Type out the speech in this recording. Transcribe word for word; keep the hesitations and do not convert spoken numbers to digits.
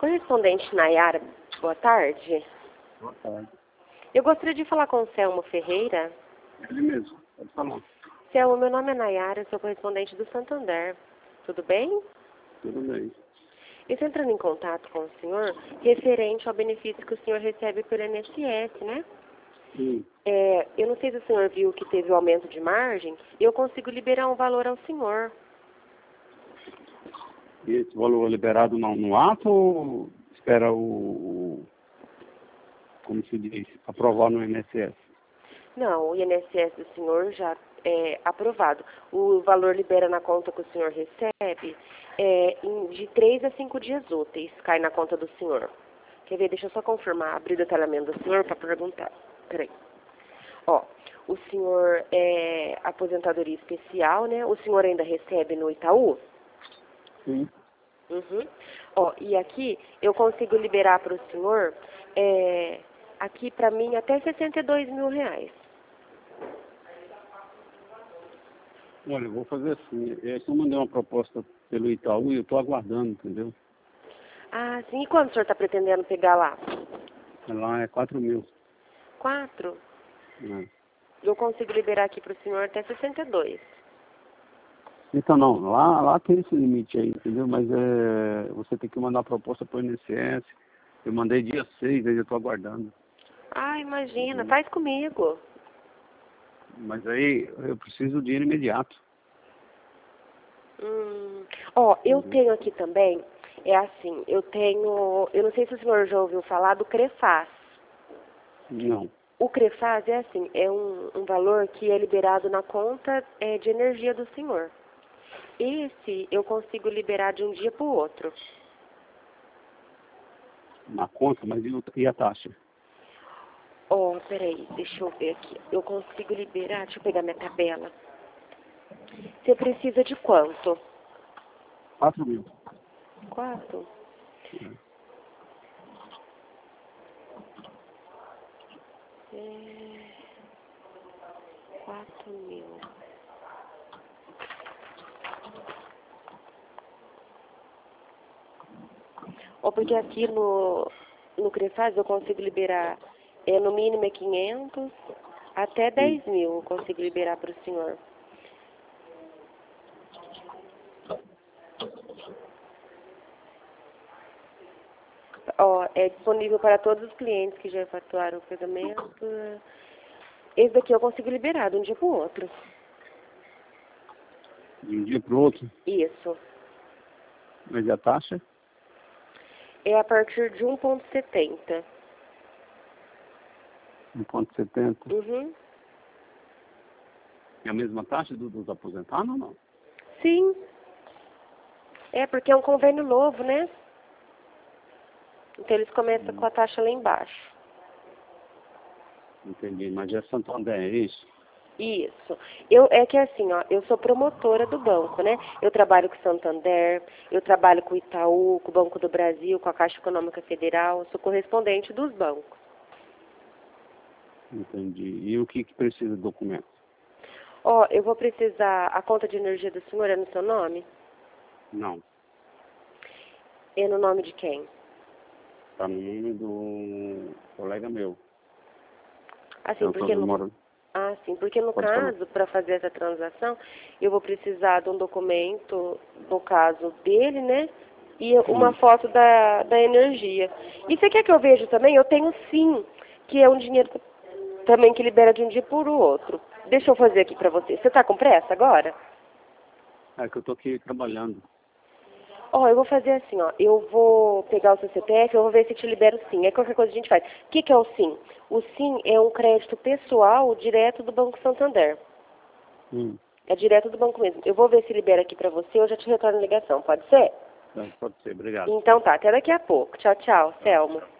Correspondente Nayara, boa tarde. Boa tarde. Eu gostaria de falar com o Selmo Ferreira. Ele mesmo, pode falar. Selmo, meu nome é Nayara, eu sou correspondente do Santander. Tudo bem? Tudo bem. Eu estou entrando em contato com o senhor referente ao benefício que o senhor recebe pelo I N S S, né? Sim. É, eu não sei se o senhor viu que teve o aumento de margem, eu consigo liberar um valor ao senhor. E esse valor é liberado no, no ato ou espera o, o, como se diz, aprovar no I N S S? Não, o I N S S do senhor já é aprovado. O valor libera na conta que o senhor recebe é, em, de três a cinco dias úteis, cai na conta do senhor. Quer ver? Deixa eu só confirmar, abrir o detalhamento do senhor para perguntar. Peraí. Ó, o senhor é aposentadoria especial, né? O senhor ainda recebe no Itaú? Sim. Uhum. Ó, e aqui eu consigo liberar para o senhor, é, aqui para mim, até sessenta e dois mil reais. Olha, eu vou fazer assim. É que eu mandei uma proposta pelo Itaú e eu estou aguardando, entendeu? Ah, sim. E quanto o senhor está pretendendo pegar lá? Lá é quatro mil. Quatro? Né? Eu consigo liberar aqui para o senhor até sessenta e dois. Então não, lá, lá tem esse limite aí, entendeu? Mas é, você tem que mandar a proposta para o I N S S. Eu mandei dia seis, aí eu estou aguardando. Ah, imagina. Uhum. Faz comigo. Mas aí eu preciso de dinheiro imediato. Hum. Ó, eu Uhum. tenho aqui também, é assim, eu tenho, eu não sei se o senhor já ouviu falar do CREFAS. Não. O CREFAS é assim, é um, um valor que é liberado na conta é, de energia do senhor. Esse eu consigo liberar de um dia para o outro. Na conta, mas e, o, e a taxa? Ó, oh, peraí, deixa eu ver aqui. Eu consigo liberar, deixa eu pegar minha tabela. Você precisa de quanto? quatro mil. Quatro? É, quatro mil. Ó, porque aqui no, no CREFAS eu consigo liberar, é, no mínimo é quinhentos, até Sim. dez mil eu consigo liberar para o senhor. Ó, é disponível para todos os clientes que já efetuaram o pagamento. Esse daqui eu consigo liberar de um dia para o outro. De um dia para o outro. Isso. Mas e a taxa? É a partir de um vírgula setenta. um vírgula setenta. Uhum. É a mesma taxa do, dos aposentados ou não? Sim. É porque é um convênio novo, né? Então eles começam Hum, com a taxa lá embaixo. entendi. Mas é Santander, é isso? Isso. Eu, é que assim, ó, eu sou promotora do banco, né? Eu trabalho com o Santander, eu trabalho com o Itaú, com o Banco do Brasil, com a Caixa Econômica Federal, eu sou correspondente dos bancos. Entendi. E o que, que precisa do documento? Ó, eu vou precisar, a conta de energia do senhor é no seu nome? Não. É no nome de quem? Está no nome do colega meu. Assim, Eu porque tô, no, moro... ah, sim, porque no Pode falar. caso, para fazer essa transação, eu vou precisar de um documento, no caso dele, né? E uma Hum. foto da, da energia. E você quer que eu veja também? Eu tenho sim, que é um dinheiro também que libera de um dia por outro. Deixa eu fazer aqui para você. Você está com pressa agora? É que eu tô aqui trabalhando. Ó, eu vou fazer assim, ó. Eu vou pegar o seu C P F, eu vou ver se te libera o sim. Aí qualquer coisa a gente faz. O que, que é o sim? O sim é um crédito pessoal direto do Banco Santander. Hum. É direto do banco mesmo. Eu vou ver se libera aqui pra você, eu já te retorno a ligação. Pode ser? Então, pode ser. Obrigado. Então tá, até daqui a pouco. Tchau, tchau. Tá. Selmo.